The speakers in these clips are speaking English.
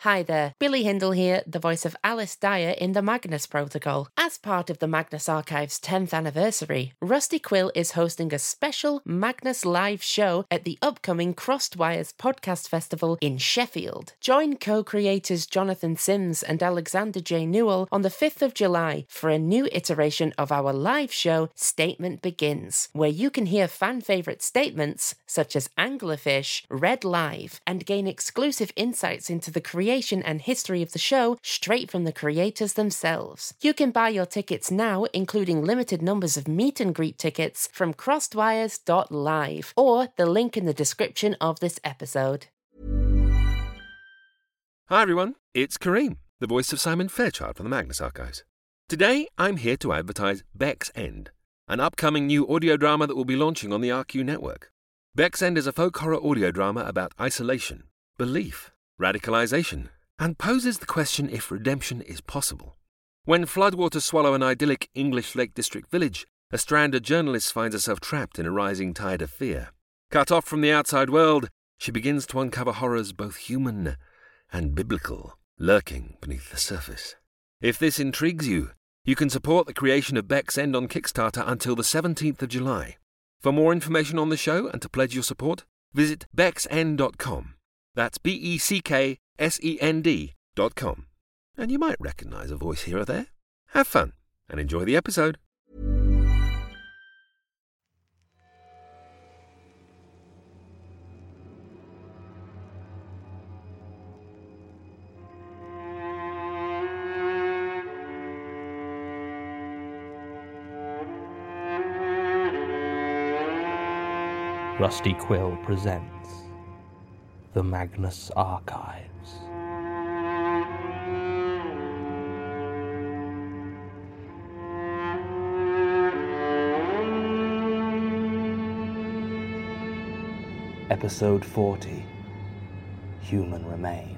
Hi there, Billy Hindle here, the voice of Alice Dyer in the Magnus Protocol. As part of the Magnus Archive's 10th anniversary, Rusty Quill is hosting a special Magnus live show at the upcoming Crossed Wires Podcast Festival in Sheffield. Join co-creators Jonathan Sims and Alexander J. Newell on the 5th of July for a new iteration of our live show, Statement Begins, where you can hear fan-favourite statements such as Anglerfish read live and gain exclusive insights into the creation and history of the show straight from the creators themselves. You can buy your tickets now, including limited numbers of meet and greet tickets from crossedwires.live or the link in the description of this episode. Hi everyone, it's Kareem, the voice of Simon Fairchild from the Magnus Archives. Today I'm here to advertise Beck's End, an upcoming new audio drama that will be launching on the RQ network. Beck's End is a folk horror audio drama about isolation, belief, radicalization, and poses the question if redemption is possible. When floodwaters swallow an idyllic English Lake District village, a stranded journalist finds herself trapped in a rising tide of fear. Cut off from the outside world, she begins to uncover horrors both human and biblical, lurking beneath the surface. If this intrigues you, you can support the creation of Beck's End on Kickstarter until the 17th of July. For more information on the show and to pledge your support, visit becksend.com. That's BECKSEND.com. And you might recognise a voice here or there. Have fun and enjoy the episode. Rusty Quill presents The Magnus Archives. Episode 40, Human Remains.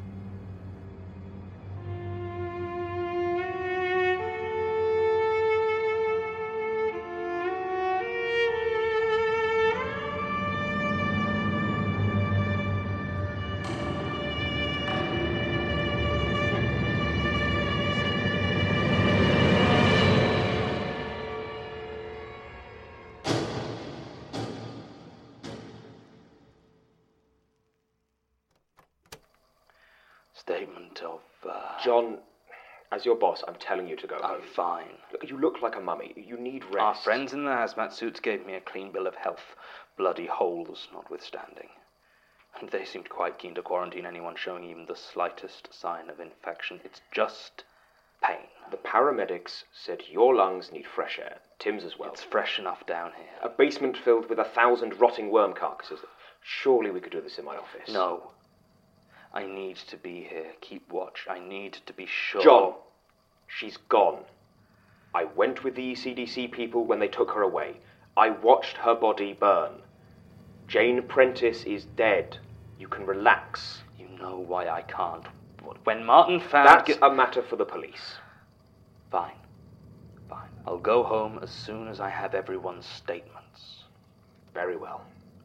Statement of, John, as your boss, I'm telling you to go home. fine. Look, you look like a mummy. You need rest. Our friends in the hazmat suits gave me a clean bill of health, bloody holes notwithstanding. And they seemed quite keen to quarantine anyone showing even the slightest sign of infection. It's just pain. The paramedics said your lungs need fresh air. Tim's as well. It's fresh enough down here. A basement filled with 1,000 rotting worm carcasses. Surely we could do this in my office. No. I need to be here. Keep watch. I need to be sure. John, she's gone. I went with the ECDC people when they took her away. I watched her body burn. Jane Prentice is dead. You can relax. You know why I can't. When Martin found... That's a matter for the police. Fine. Fine. I'll go home as soon as I have everyone's statements. Very well.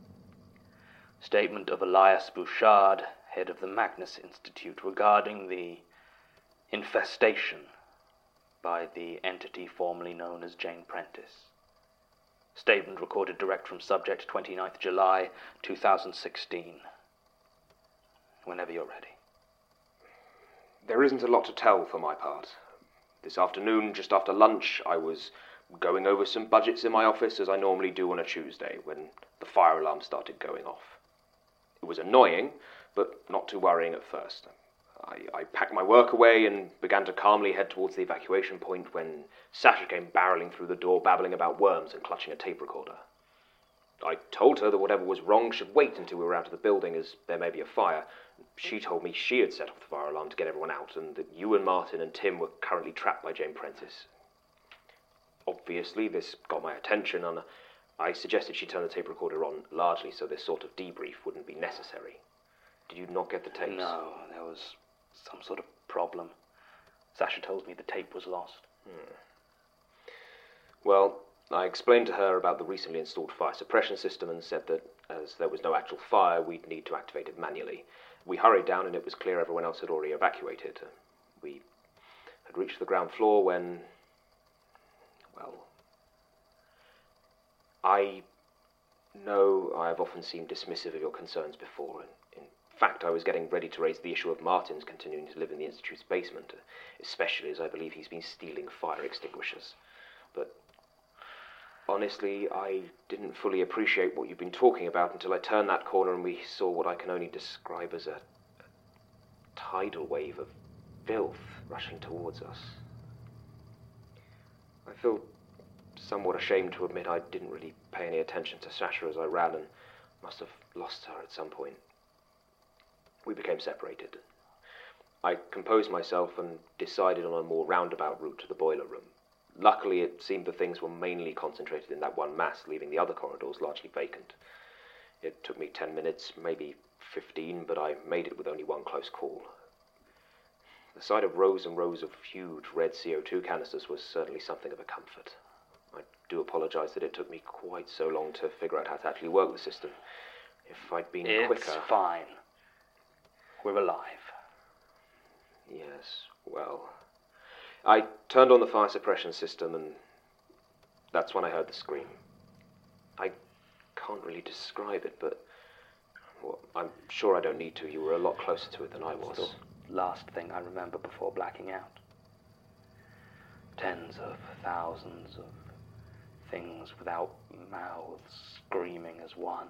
Statement of Elias Bouchard, head of the Magnus Institute, regarding the infestation by the entity formerly known as Jane Prentice. Statement recorded direct from subject 29th July 2016. Whenever you're ready. There isn't a lot to tell for my part. This afternoon, just after lunch, I was going over some budgets in my office as I normally do on a Tuesday when the fire alarm started going off. It was annoying, but not too worrying at first. I packed my work away and began to calmly head towards the evacuation point when Sasha came barreling through the door, babbling about worms and clutching a tape recorder. I told her that whatever was wrong should wait until we were out of the building, as there may be a fire. She told me she had set off the fire alarm to get everyone out, and that you and Martin and Tim were currently trapped by Jane Prentice. Obviously, this got my attention, and I suggested she turn the tape recorder on largely so this sort of debrief wouldn't be necessary. Did you not get the tapes? No, there was some sort of problem. Sasha told me the tape was lost. Well, I explained to her about the recently installed fire suppression system and said that as there was no actual fire, we'd need to activate it manually. We hurried down and it was clear everyone else had already evacuated. We had reached the ground floor when... well... I know I've often seemed dismissive of your concerns before, and in fact I was getting ready to raise the issue of Martin's continuing to live in the Institute's basement, especially as I believe he's been stealing fire extinguishers. But honestly, I didn't fully appreciate what you've been talking about until I turned that corner and we saw what I can only describe as a tidal wave of filth rushing towards us. I feel somewhat ashamed to admit I didn't really pay any attention to Sasha as I ran and must have lost her at some point. We became separated. I composed myself and decided on a more roundabout route to the boiler room. Luckily, it seemed the things were mainly concentrated in that one mass, leaving the other corridors largely vacant. It took me 10 minutes, maybe 15, but I made it with only one close call. The sight of rows and rows of huge red CO2 canisters was certainly something of a comfort. I do apologize that it took me quite so long to figure out how to actually work the system. If I'd been quicker... It's fine. We're alive. Yes, well... I turned on the fire suppression system and that's when I heard the scream. I can't really describe it, but... well, I'm sure I don't need to. You were a lot closer to it than I was. It's the last thing I remember before blacking out. Tens of thousands of things without mouths screaming as one.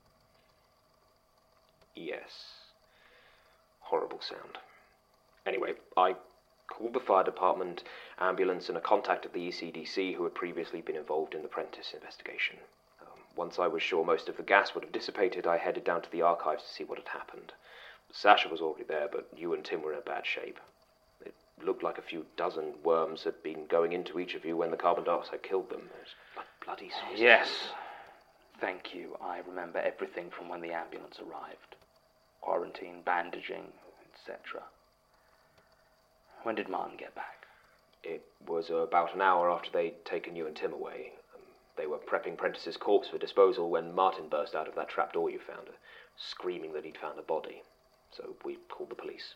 Yes. Horrible sound. Anyway, I called the fire department, ambulance, and a contact at the ECDC who had previously been involved in the Prentice investigation. Once I was sure most of the gas would have dissipated, I headed down to the archives to see what had happened. Sasha was already there, but you and Tim were in a bad shape. It looked like a few dozen worms had been going into each of you when the carbon dioxide killed them. It was bloody suicide. Yes. Thank you. I remember everything from when the ambulance arrived. Quarantine, bandaging, etc. When did Martin get back? It was about an hour after they'd taken you and Tim away. They were prepping Prentice's corpse for disposal when Martin burst out of that trapdoor you found, screaming that he'd found a body. So we called the police.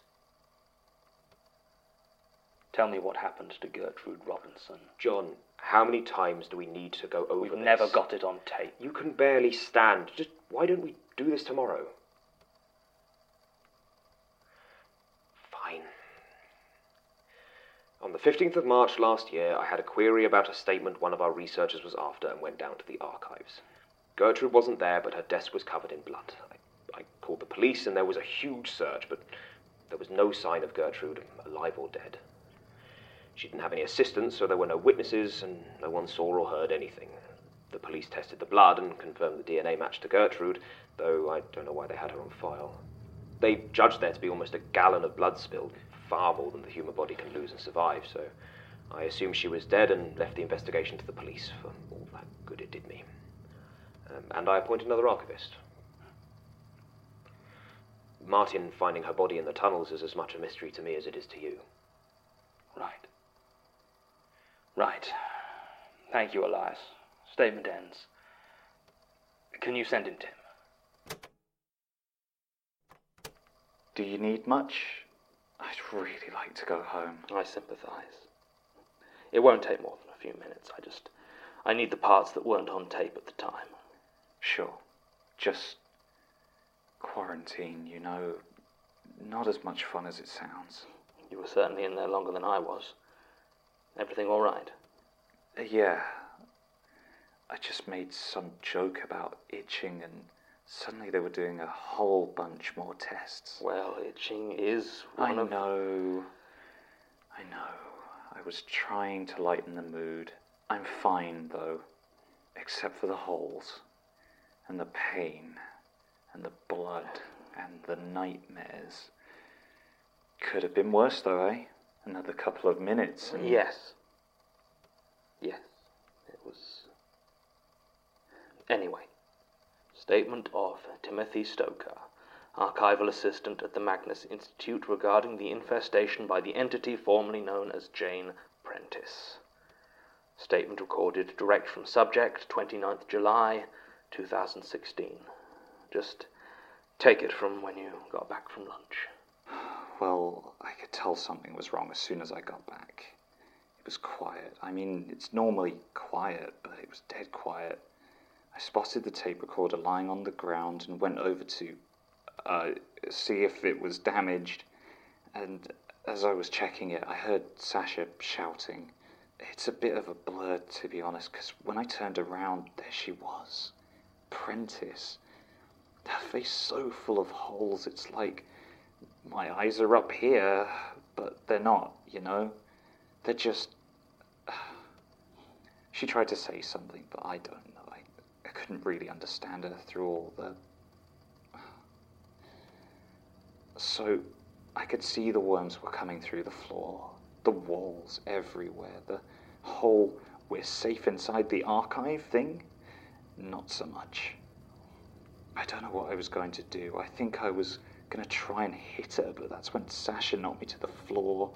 Tell me what happened to Gertrude Robinson. John, how many times do we need to go over We've this? never got it on tape. You can barely stand. Just why don't we do this tomorrow? Fine. On the 15th of March last year, I had a query about a statement one of our researchers was after and went down to the archives. Gertrude wasn't there, but her desk was covered in blood. I called the police and there was a huge search, but there was no sign of Gertrude, alive or dead. She didn't have any assistants, so there were no witnesses, and no one saw or heard anything. The police tested the blood and confirmed the DNA matched to Gertrude, though I don't know why they had her on file. They judged there to be almost a gallon of blood spilled, far more than the human body can lose and survive, so I assumed she was dead and left the investigation to the police for all that good it did me. And I appointed another archivist. Martin finding her body in the tunnels is as much a mystery to me as it is to you. Right. Right. Thank you, Elias. Statement ends. Can you send in Tim? Do you need much? I'd really like to go home. I sympathise. It won't take more than a few minutes. I need the parts that weren't on tape at the time. Sure. Just quarantine, you know. Not as much fun as it sounds. You were certainly in there longer than I was. Everything all right? Yeah. I just made some joke about itching and suddenly they were doing a whole bunch more tests. Well, itching is I know. I was trying to lighten the mood. I'm fine, though. Except for the holes. And the pain. And the blood. And the nightmares. Could have been worse, though, eh? Another couple of minutes and... Yes, it was... Anyway, statement of Timothy Stoker, archival assistant at the Magnus Institute regarding the infestation by the entity formerly known as Jane Prentice. Statement recorded direct from subject, 29th July, 2016. Just Take it from when you got back from lunch. Well, I could tell something was wrong as soon as I got back. It was quiet. I mean, it's normally quiet, but it was dead quiet. I spotted the tape recorder lying on the ground and went over to see if it was damaged. And as I was checking it, I heard Sasha shouting. It's a bit of a blur, to be honest, because when I turned around, there she was. Prentice. Her face so full of holes, it's like my eyes are up here, but they're not, you know? They're just... She tried to say something, but I don't know. I couldn't really understand her through all the... So, I could see the worms were coming through the floor, the walls everywhere, the whole "we're safe inside the archive" thing. Not so much. I don't know what I was going to do. I think I was going to try and hit her, but that's when Sasha knocked me to the floor.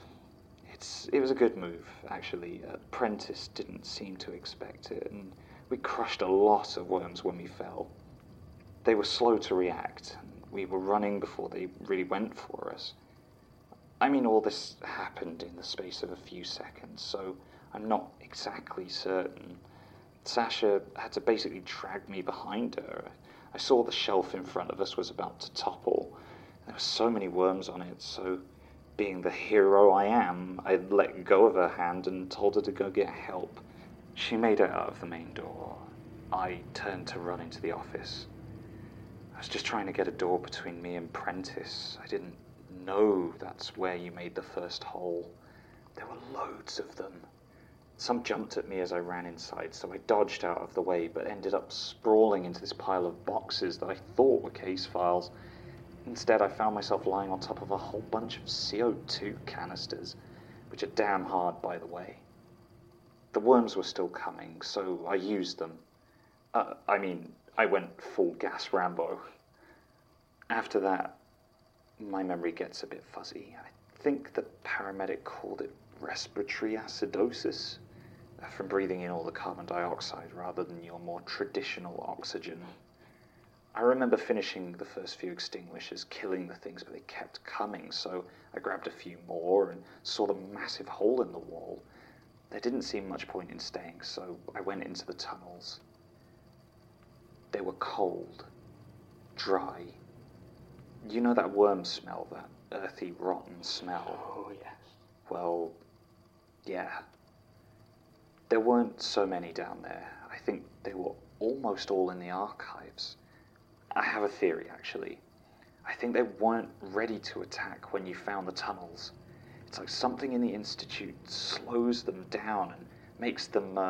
It was a good move, actually. Prentice didn't seem to expect it, and we crushed a lot of worms when we fell. They were slow to react, and we were running before they really went for us. I mean, all this happened in the space of a few seconds, so I'm not exactly certain. Sasha had to basically drag me behind her. I saw the shelf in front of us was about to topple. There were so many worms on it, so being the hero I am, I let go of her hand and told her to go get help. She made it out of the main door. I turned to run into the office. I was just trying to get a door between me and Prentice. I didn't know that's where you made the first hole. There were loads of them. Some jumped at me as I ran inside, so I dodged out of the way, but ended up sprawling into this pile of boxes that I thought were case files. Instead, I found myself lying on top of a whole bunch of CO2 canisters, which are damn hard, by the way. The worms were still coming, so I used them. I went full gas Rambo. After that, my memory gets a bit fuzzy. I think the paramedic called it respiratory acidosis, from breathing in all the carbon dioxide rather than your more traditional oxygen. I remember finishing the first few extinguishers, killing the things, but they kept coming, so I grabbed a few more and saw the massive hole in the wall. There didn't seem much point in staying, so I went into the tunnels. They were cold, dry. You know that worm smell, that earthy, rotten smell? Oh, yes. Well, yeah. There weren't so many down there. I think they were almost all in the archives. I have a theory, actually. I think they weren't ready to attack when you found the tunnels. It's like something in the Institute slows them down and makes them,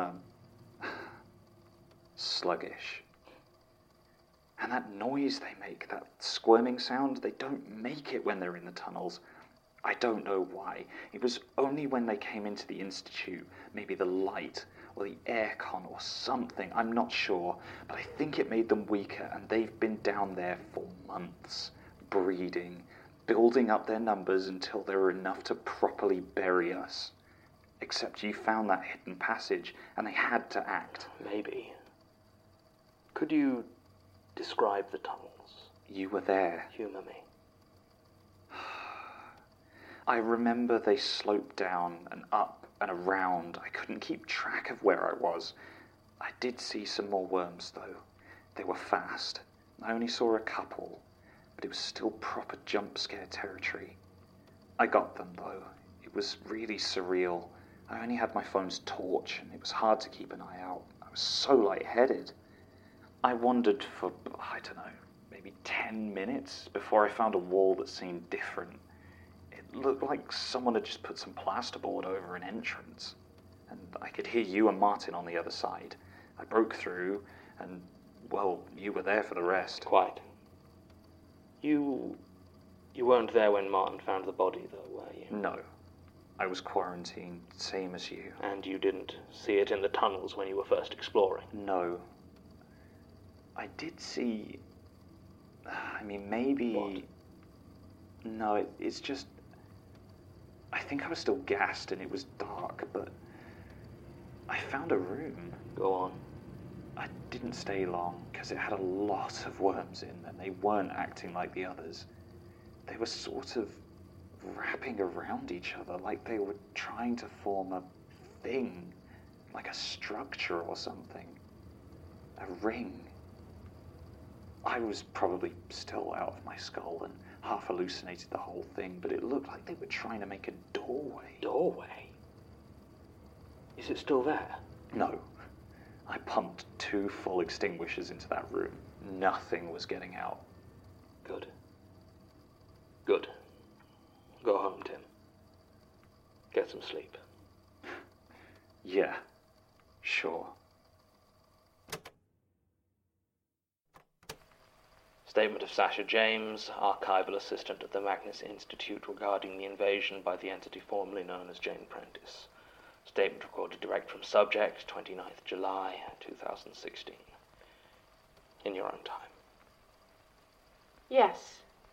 sluggish. And that noise they make, that squirming sound, they don't make it when they're in the tunnels. I don't know why. It was only when they came into the Institute, maybe the light or the aircon or something, I'm not sure, but I think it made them weaker, and they've been down there for months, breeding, building up their numbers until there were enough to properly bury us. Except you found that hidden passage, and they had to act. Maybe. Could you describe the tunnels? You were there. Humour me. I remember they sloped down and up and around. I couldn't keep track of where I was. I did see some more worms, though. They were fast. I only saw a couple, but it was still proper jump scare territory. I got them, though. It was really surreal. I only had my phone's torch, and it was hard to keep an eye out. I was so lightheaded. I wandered for, I don't know, maybe 10 minutes before I found a wall that seemed different. It looked like someone had just put some plasterboard over an entrance, and I could hear you and Martin on the other side. I broke through, and, well, you were there for the rest. Quite. You weren't there when Martin found the body, though, were you? No. I was quarantined, same as you. And you didn't see it in the tunnels when you were first exploring? No. I did see... maybe... What? No, it's just... I think I was still gassed and it was dark, but... I found a room. Go on. I didn't stay long because it had a lot of worms in and they weren't acting like the others. They were sort of wrapping around each other like they were trying to form a thing, like a structure or something. A ring. I was probably still out of my skull and half hallucinated the whole thing, but it looked like they were trying to make a doorway. Doorway? Is it still there? No. I pumped 2 full extinguishers into that room. Nothing was getting out. Good. Good. Go home, Tim. Get some sleep. Yeah, sure. Statement of Sasha James, archival assistant at the Magnus Institute regarding the invasion by the entity formerly known as Jane Prentice. Statement recorded direct from subject, 29th July 2016. In your own time. Yes.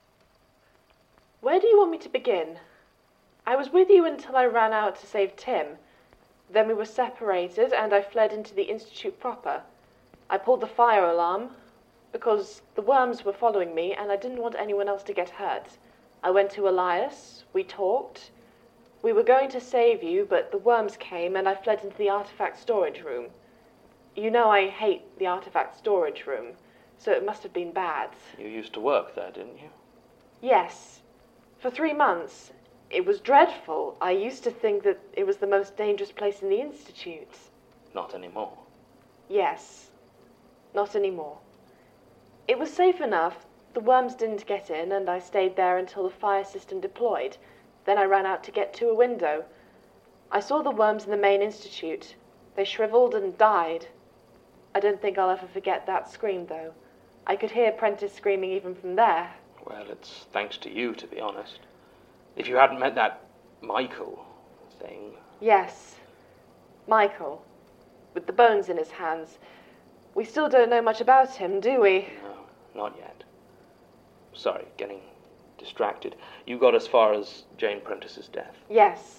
Where do you want me to begin? I was with you until I ran out to save Tim. Then we were separated and I fled into the Institute proper. I pulled the fire alarm because the worms were following me and I didn't want anyone else to get hurt. I went to Elias, we talked. We were going to save you, but the worms came and I fled into the artifact storage room. You know I hate the artifact storage room, so it must have been bad. You used to work there, didn't you? Yes. For 3 months. It was dreadful. I used to think that it was the most dangerous place in the Institute. Not anymore. Yes. Not anymore. It was safe enough. The worms didn't get in, and I stayed there until the fire system deployed. Then I ran out to get to a window. I saw the worms in the main institute. They shriveled and died. I don't think I'll ever forget that scream, though. I could hear Prentice screaming even from there. Well, it's thanks to you, to be honest. If you hadn't met that Michael thing... Yes. Michael. With the bones in his hands. We still don't know much about him, do we? No, not yet. Sorry, getting distracted. You got as far as Jane Prentice's death. Yes.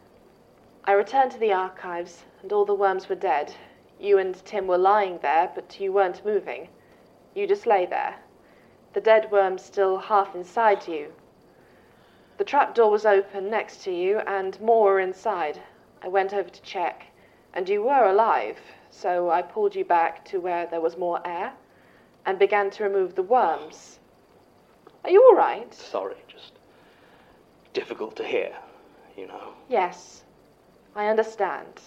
I returned to the archives, and all the worms were dead. You and Tim were lying there, but you weren't moving. You just lay there. The dead worms still half inside you. The trapdoor was open next to you, and more were inside. I went over to check, and you were alive, so I pulled you back to where there was more air, and began to remove the worms. Are you all right? Sorry, just difficult to hear, you know. Yes, I understand.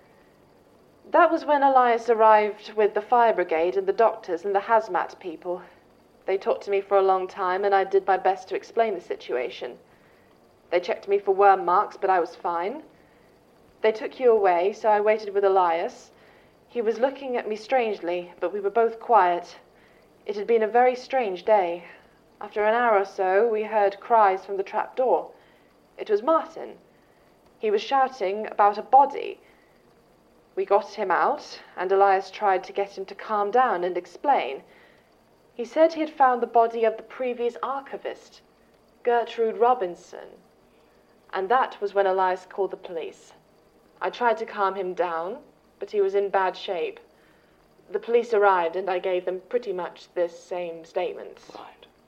That was when Elias arrived with the fire brigade and the doctors and the hazmat people. They talked to me for a long time, and I did my best to explain the situation. They checked me for worm marks, but I was fine. They took you away, so I waited with Elias. He was looking at me strangely, but we were both quiet. It had been a very strange day. After an hour or so, we heard cries from the trapdoor. It was Martin. He was shouting about a body. We got him out, and Elias tried to get him to calm down and explain. He said he had found the body of the previous archivist, Gertrude Robinson. And that was when Elias called the police. I tried to calm him down, but he was in bad shape. The police arrived, and I gave them pretty much this same statement. Right.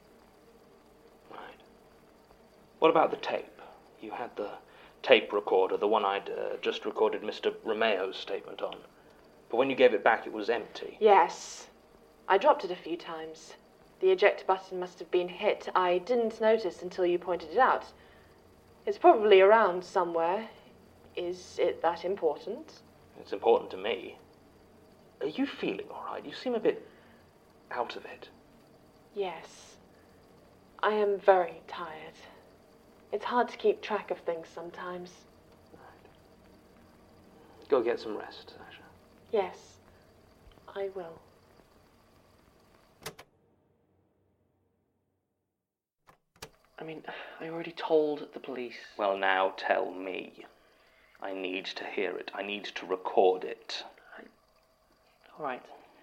What about the tape? You had the tape recorder, the one I'd just recorded Mr. Romeo's statement on. But when you gave it back, it was empty. Yes. I dropped it a few times. The eject button must have been hit. I didn't notice until you pointed it out. It's probably around somewhere. Is it that important? It's important to me. Are you feeling all right? You seem a bit out of it. Yes. I am very tired. It's hard to keep track of things sometimes. Right. Go get some rest, Sasha. Yes, I will. I mean, I already told the police. Well, now tell me. I need to hear it. I need to record it. All right.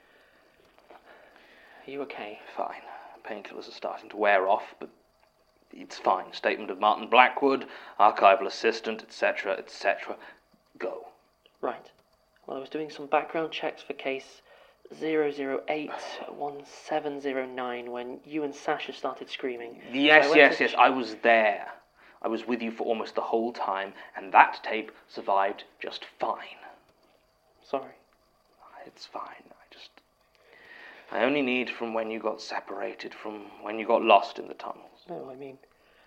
Are you okay? Fine. Painkillers are starting to wear off, but it's fine. Statement of Martin Blackwood, archival assistant, etc., etc. Go. Right. Well, I was doing some background checks for case 0081709 when you and Sasha started screaming. Yes, So yes, I was there. I was with you for almost the whole time, and that tape survived just fine. Sorry. It's fine. I only need from when you got separated, from when you got lost in the tunnels. No, I mean...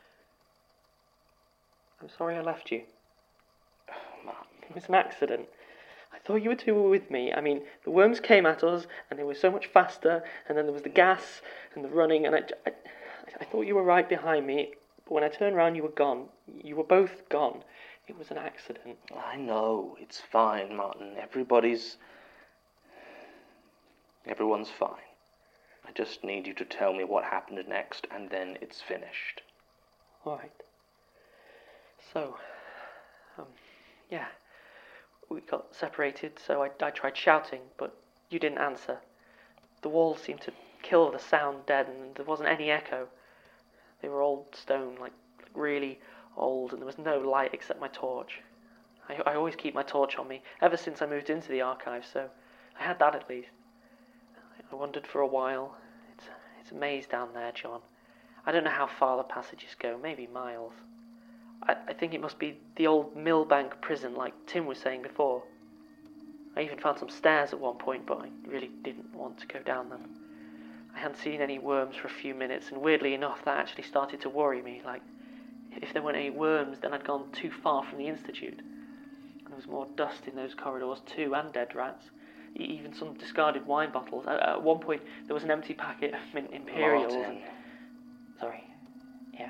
I'm sorry I left you. Martin. It was an accident. I thought you two were with me. I mean, the worms came at us, and they were so much faster, and then there was the gas and the running, and I thought you were right behind me, but when I turned around, you were gone. You were both gone. It was an accident. I know. It's fine, Martin. Everyone's fine. I just need you to tell me what happened next, and then it's finished. All right. So, yeah, we got separated, so I tried shouting, but you didn't answer. The walls seemed to kill the sound dead, and there wasn't any echo. They were old stone, like really old, and there was no light except my torch. I always keep my torch on me, ever since I moved into the archive, so I had that at least. I wandered for a while. It's a maze down there, John. I don't know how far the passages go, maybe miles. I think it must be the old Millbank prison, like Tim was saying before. I even found some stairs at one point, but I really didn't want to go down them. I hadn't seen any worms for a few minutes, and weirdly enough, that actually started to worry me. Like, if there weren't any worms, then I'd gone too far from the Institute. And there was more dust in those corridors too, and dead rats. Even some discarded wine bottles. At one point, there was an empty packet of mint Imperials. Martin. Sorry. Yeah.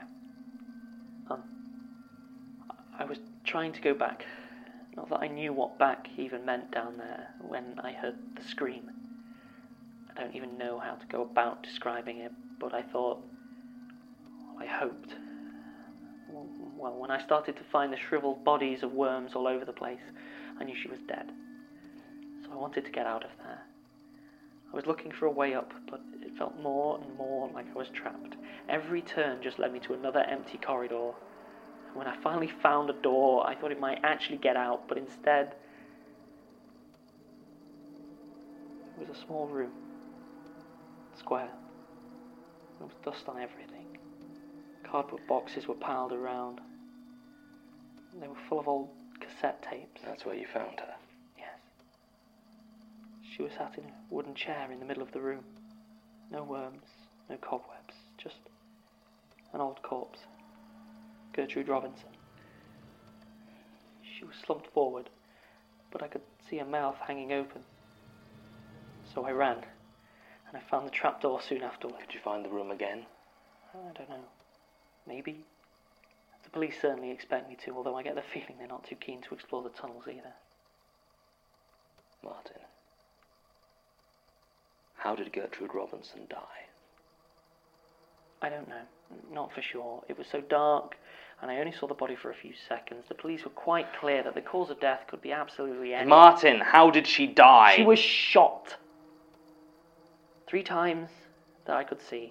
I was trying to go back. Not that I knew what back even meant down there when I heard the scream. I don't even know how to go about describing it, but I thought... I hoped. Well, when I started to find the shriveled bodies of worms all over the place, I knew she was dead. So I wanted to get out of there. I was looking for a way up, but it felt more and more like I was trapped. Every turn just led me to another empty corridor. And when I finally found a door, I thought it might actually get out, but instead... it was a small room. Square. There was dust on everything. Cardboard boxes were piled around. They were full of old cassette tapes. That's where you found her? Yes. She was sat in a wooden chair in the middle of the room. No worms, no cobwebs, just an old corpse. Gertrude Robinson. She was slumped forward, but I could see her mouth hanging open. So I ran, and I found the trapdoor soon afterward. Could you find the room again? I don't know. Maybe. The police certainly expect me to, although I get the feeling they're not too keen to explore the tunnels either. Martin, how did Gertrude Robinson die? I don't know. Not for sure. It was so dark, and I only saw the body for a few seconds. The police were quite clear that the cause of death could be absolutely anything. Martin, how did she die? She was shot. 3 times that I could see.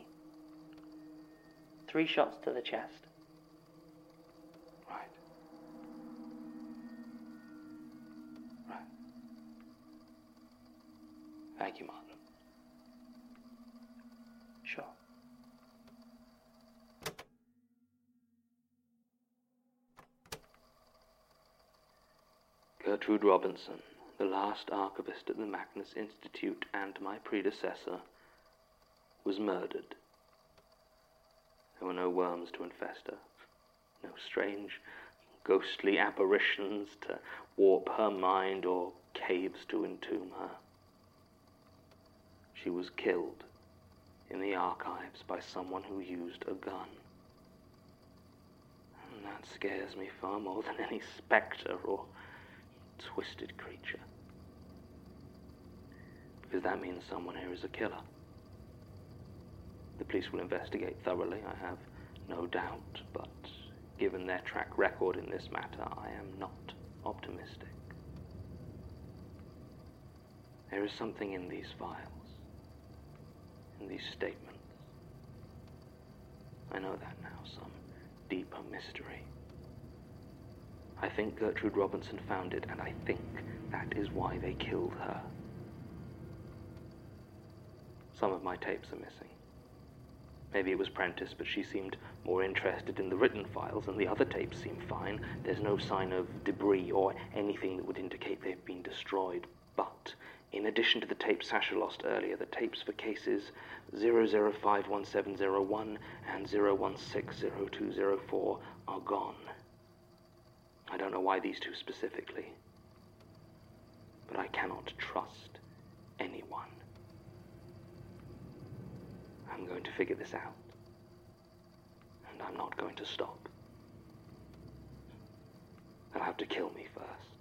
3 shots to the chest. Right. Thank you, Martin. Sure. Gertrude Robinson, the last archivist at the Magnus Institute and my predecessor, was murdered. There were no worms to infest her, no strange, ghostly apparitions to warp her mind or caves to entomb her. She was killed in the archives by someone who used a gun. And that scares me far more than any spectre or twisted creature. Because that means someone here is a killer. The police will investigate thoroughly, I have no doubt, but given their track record in this matter, I am not optimistic. There is something in these files, in these statements. I know that now, some deeper mystery. I think Gertrude Robinson found it, and I think that is why they killed her. Some of my tapes are missing. Maybe it was Prentice, but she seemed more interested in the written files, and the other tapes seem fine. There's no sign of debris or anything that would indicate they've been destroyed. But, in addition to the tapes Sasha lost earlier, the tapes for cases 0051701 and 0160204 are gone. I don't know why these two specifically, but I cannot trust anyone. I'm going to figure this out, and I'm not going to stop. They'll have to kill me first.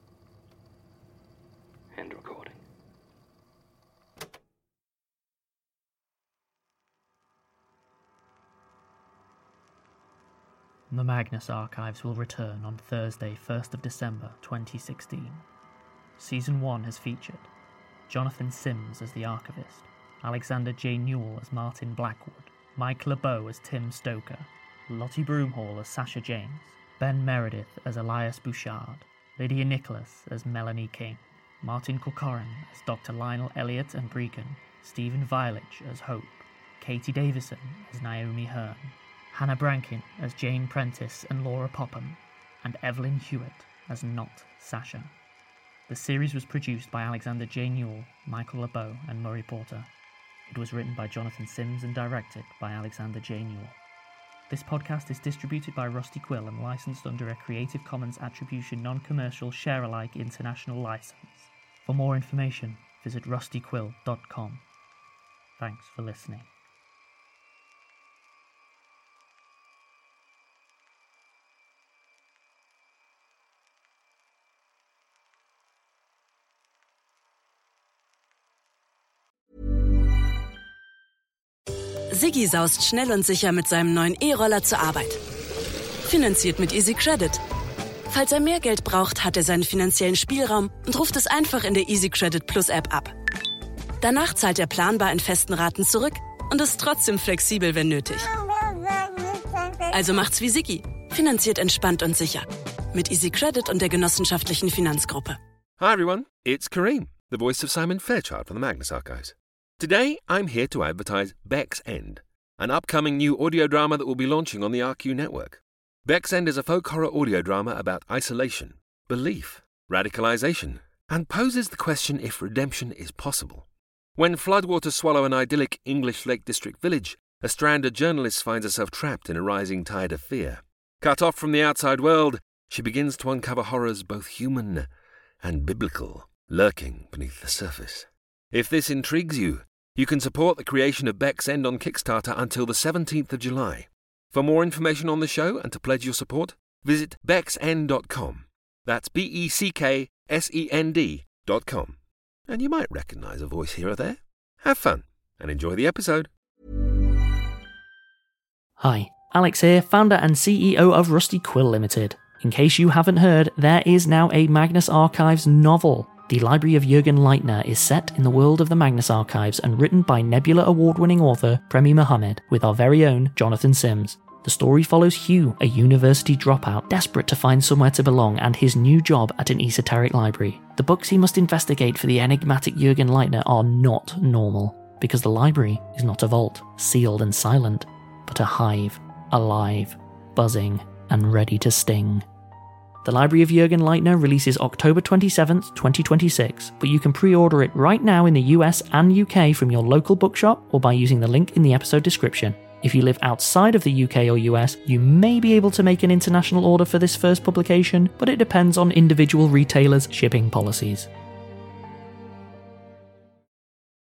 End recording. The Magnus Archives will return on Thursday, 1st of December 2016. Season 1 has featured Jonathan Sims as the archivist, Alexander J. Newell as Martin Blackwood, Mike LeBeau as Tim Stoker, Lottie Broomhall as Sasha James, Ben Meredith as Elias Bouchard, Lydia Nicholas as Melanie King, Martin Corcoran as Dr. Lionel Elliott and Bregan, Stephen Violich as Hope, Katie Davison as Naomi Hearn, Hannah Brankin as Jane Prentice and Laura Popham, and Evelyn Hewitt as Not Sasha. The series was produced by Alexander J. Newell, Michael LeBeau, and Murray Porter. It was written by Jonathan Sims and directed by Alexander J. Newell. This podcast is distributed by Rusty Quill and licensed under a Creative Commons Attribution Non-Commercial Share-alike International License. For more information, visit rustyquill.com. Thanks for listening. Siggi saust schnell und sicher mit seinem neuen E-Roller zur Arbeit. Finanziert mit Easy Credit. Falls er mehr Geld braucht, hat er seinen finanziellen Spielraum und ruft es einfach in der Easy Credit Plus App ab. Danach zahlt er planbar in festen Raten zurück und ist trotzdem flexibel, wenn nötig. Also macht's wie Siggi. Finanziert entspannt und sicher. Mit Easy Credit und der genossenschaftlichen Finanzgruppe. Hi everyone, it's Kareem, the voice of Simon Fairchild from the Magnus Archives. Today, I'm here to advertise Beck's End, an upcoming new audio drama that will be launching on the RQ network. Beck's End is a folk horror audio drama about isolation, belief, radicalization, and poses the question if redemption is possible. When floodwaters swallow an idyllic English Lake District village, a stranded journalist finds herself trapped in a rising tide of fear. Cut off from the outside world, she begins to uncover horrors both human and biblical, lurking beneath the surface. If this intrigues you, you can support the creation of Beck's End on Kickstarter until the 17th of July. For more information on the show and to pledge your support, visit becksend.com. That's BECKSEND.com. And you might recognise a voice here or there. Have fun and enjoy the episode. Hi, Alex here, founder and CEO of Rusty Quill Limited. In case you haven't heard, there is now a Magnus Archives novel. The Library of Jürgen Leitner is set in the world of the Magnus Archives and written by Nebula Award-winning author Premi Mohammed with our very own Jonathan Sims. The story follows Hugh, a university dropout desperate to find somewhere to belong, and his new job at an esoteric library. The books he must investigate for the enigmatic Jürgen Leitner are not normal, because the library is not a vault, sealed and silent, but a hive, alive, buzzing, and ready to sting. The Library of Jürgen Leitner releases October 27th, 2026, but you can pre-order it right now in the US and UK from your local bookshop or by using the link in the episode description. If you live outside of the UK or US, you may be able to make an international order for this first publication, but it depends on individual retailers' shipping policies.